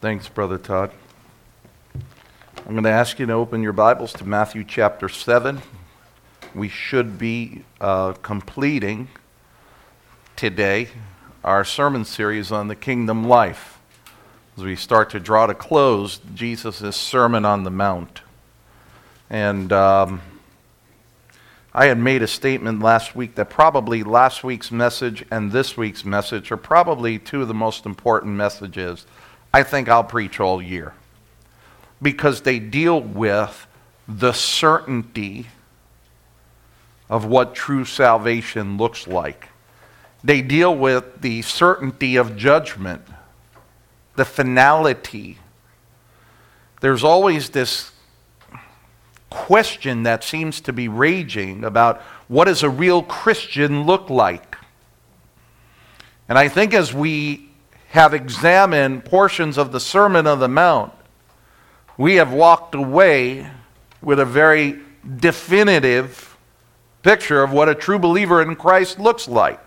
Thanks, Brother Todd. I'm going to ask you to open your Bibles to Matthew chapter 7. We should be completing today our sermon series on the kingdom life as we start to draw to close Jesus' Sermon on the Mount. And I had made a statement last week that probably last week's message and this week's message are probably two of the most important messages I think I'll preach all year, because they deal with the certainty of what true salvation looks like. They deal with the certainty of judgment, the finality. There's always this question that seems to be raging about what does a real Christian look like? And I think as we have examined portions of the Sermon on the Mount, we have walked away with a very definitive picture of what a true believer in Christ looks like.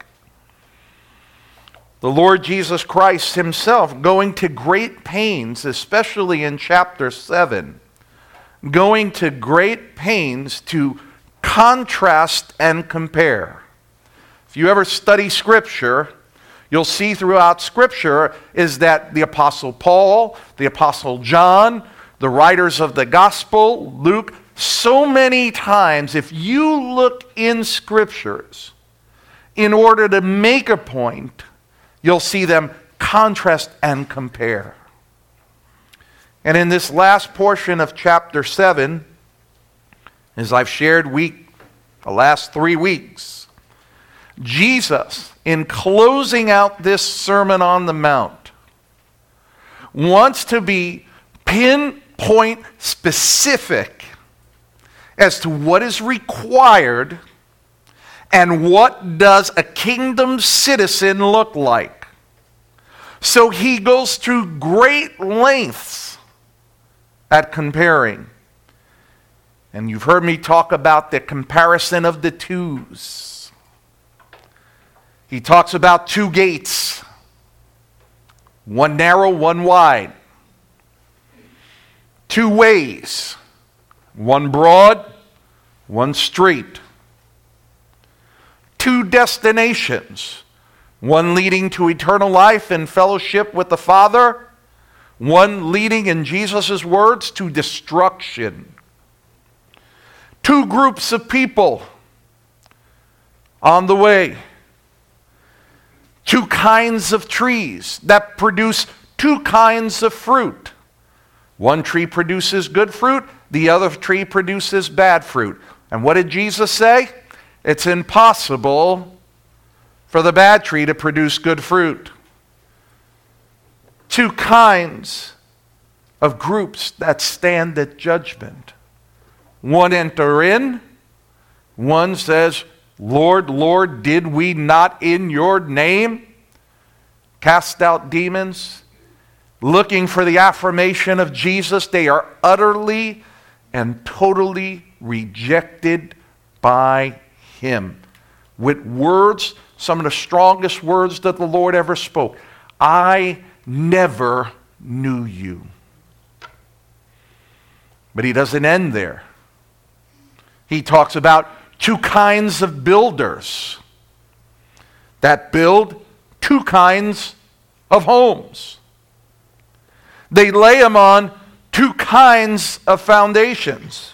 The Lord Jesus Christ himself going to great pains, especially in chapter 7, going to great pains to contrast and compare. If you ever study Scripture, you'll see throughout Scripture is that the Apostle Paul, the Apostle John, the writers of the Gospel, Luke, so many times, if you look in Scriptures, in order to make a point, you'll see them contrast and compare. And in this last portion of chapter 7, as I've shared the last 3 weeks, Jesus, in closing out this Sermon on the Mount, wants to be pinpoint specific as to what is required and what does a kingdom citizen look like. So he goes through great lengths at comparing. And you've heard me talk about the comparison of the twos. He talks about 2 gates, one narrow, one wide. 2 ways, one broad, one straight. 2 destinations, one leading to eternal life and fellowship with the Father, one leading, in Jesus' words, to destruction. 2 groups of people on the way. 2 kinds of trees that produce 2 kinds of fruit. One tree produces good fruit, the other tree produces bad fruit. And what did Jesus say? It's impossible for the bad tree to produce good fruit. 2 kinds of groups that stand at judgment. One enter in, one says, Lord, Lord, did we not in your name cast out demons? Looking for the affirmation of Jesus, they are utterly and totally rejected by him. With words, some of the strongest words that the Lord ever spoke. I never knew you. But he doesn't end there. He talks about 2 kinds of builders that build 2 kinds of homes. They lay them on 2 kinds of foundations.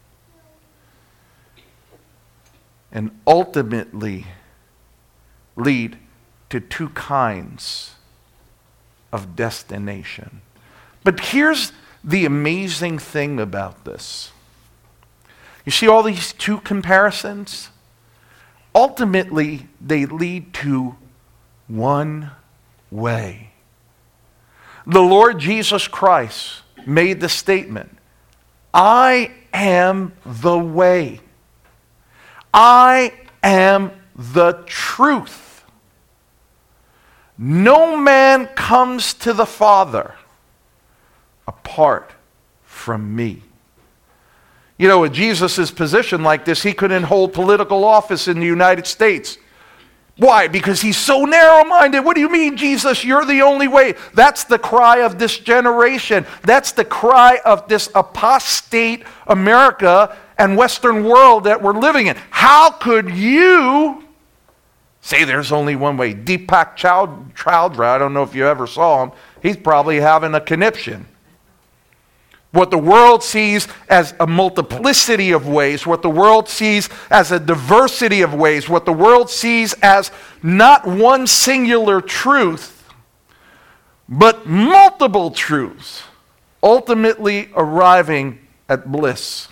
And ultimately lead to 2 kinds of destination. But here's the amazing thing about this. You see all these 2 comparisons? Ultimately, they lead to one way. The Lord Jesus Christ made the statement, I am the way. I am the truth. No man comes to the Father apart from me. You know, with Jesus' position like this, he couldn't hold political office in the United States. Why? Because he's so narrow-minded. What do you mean, Jesus? You're the only way. That's the cry of this generation. That's the cry of this apostate America and Western world that we're living in. How could you say there's only one way? Deepak Chowdhury, I don't know if you ever saw him, he's probably having a conniption. What the world sees as a multiplicity of ways, what the world sees as a diversity of ways, what the world sees as not one singular truth, but multiple truths, ultimately arriving at bliss.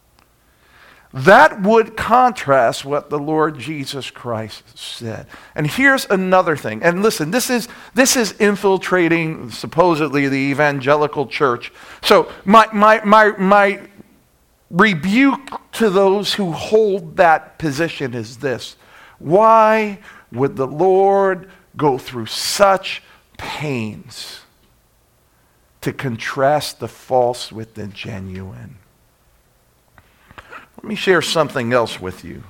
That would contrast what the Lord Jesus Christ said. And here's another thing. And listen, this is infiltrating supposedly the evangelical church. So my rebuke to those who hold that position is this. Why would the Lord go through such pains to contrast the false with the genuine? Let me share something else with you.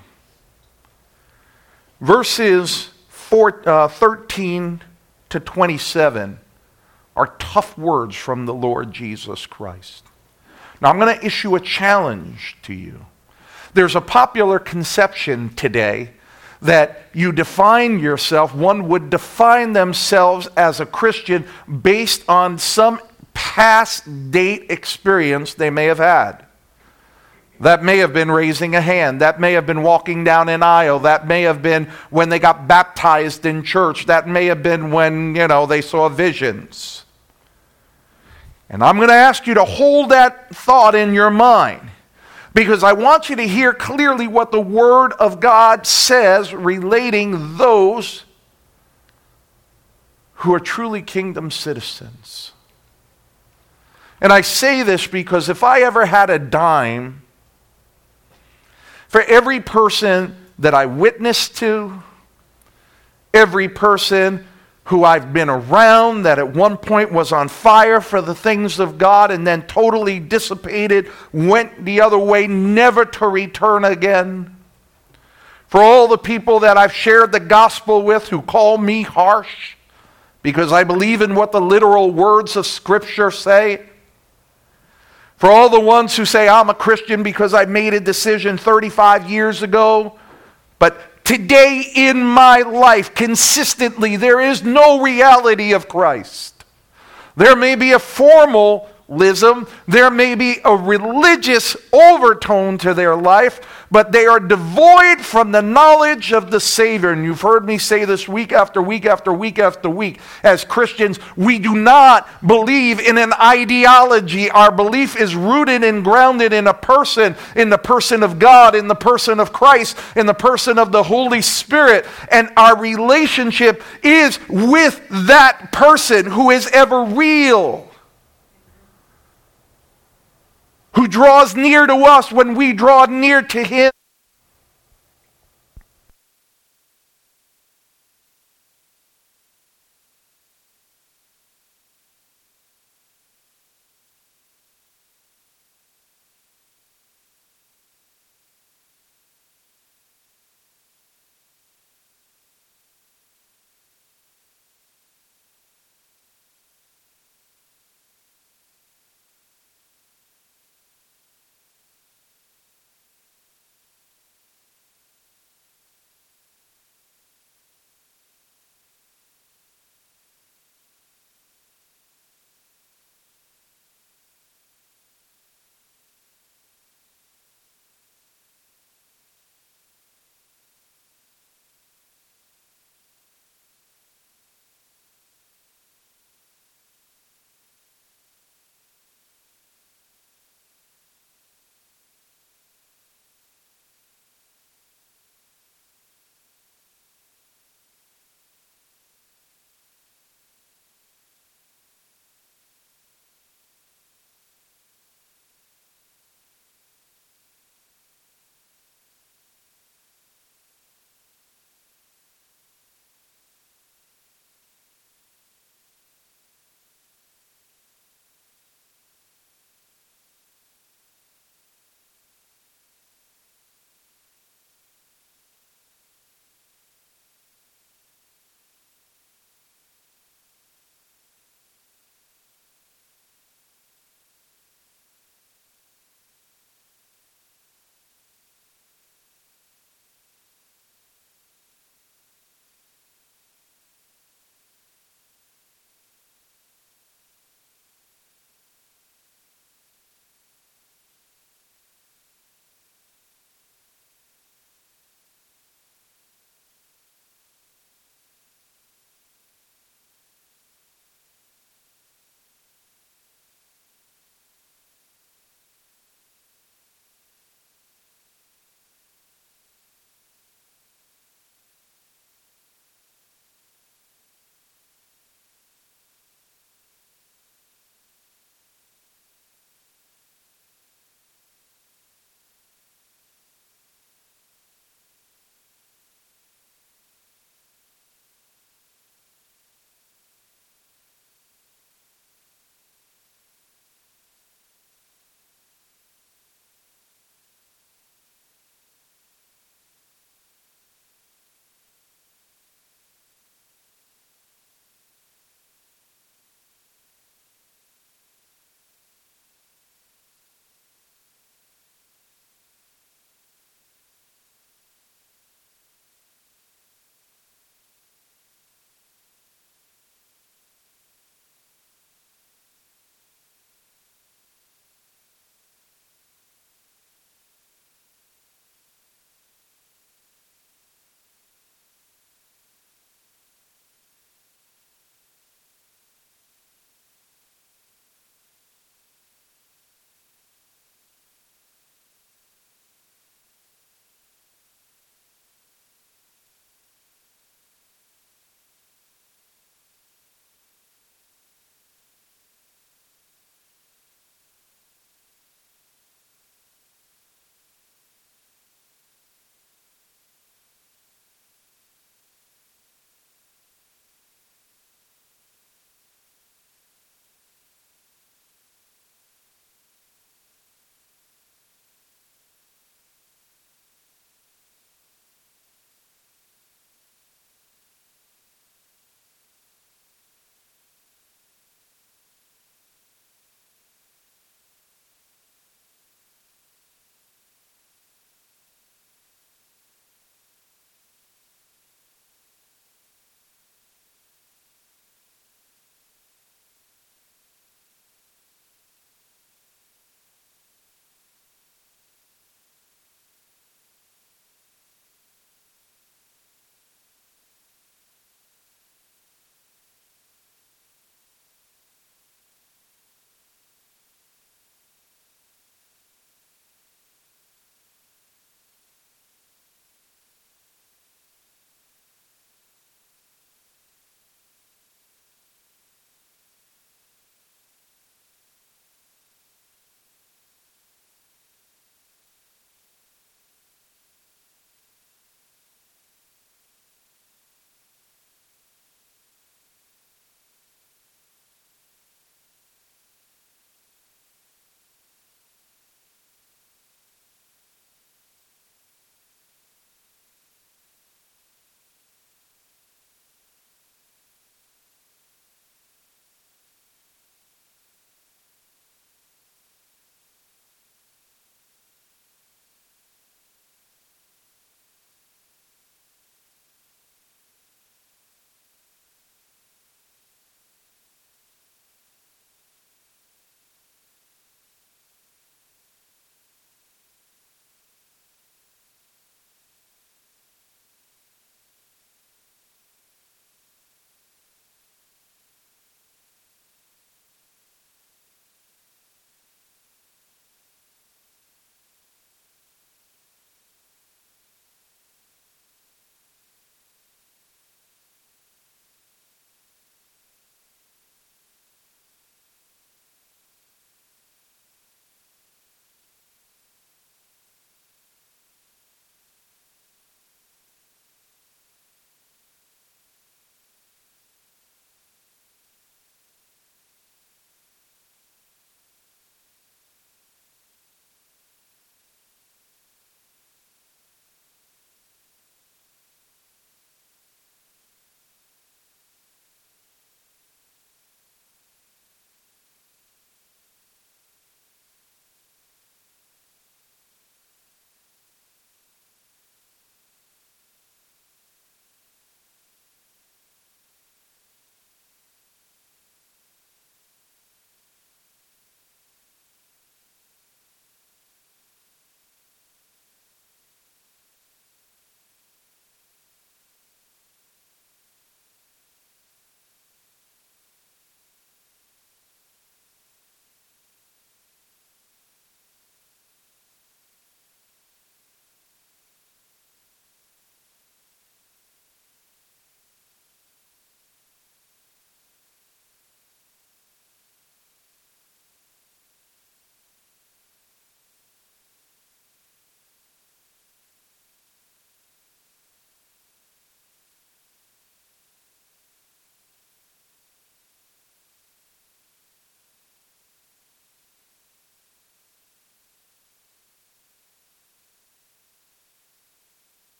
Verses 13 to 27 are tough words from the Lord Jesus Christ. Now I'm going to issue a challenge to you. There's a popular conception today that you define yourself, one would define themselves as a Christian based on some past date experience they may have had. That may have been raising a hand. That may have been walking down an aisle. That may have been when they got baptized in church. That may have been when, they saw visions. And I'm going to ask you to hold that thought in your mind, because I want you to hear clearly what the Word of God says relating those who are truly kingdom citizens. And I say this because if I ever had a dime for every person that I witnessed to, every person who I've been around that at one point was on fire for the things of God and then totally dissipated, went the other way, never to return again, for all the people that I've shared the gospel with who call me harsh because I believe in what the literal words of Scripture say, for all the ones who say, I'm a Christian because I made a decision 35 years ago, but today in my life, consistently, there is no reality of Christ. There may be a formalism, there may be a religious overtone to their life, but they are devoid from the knowledge of the Savior. And you've heard me say this week after week after week after week. As Christians, we do not believe in an ideology. Our belief is rooted and grounded in a person, in the person of God, in the person of Christ, in the person of the Holy Spirit. And our relationship is with that person who is ever real, who draws near to us when we draw near to him.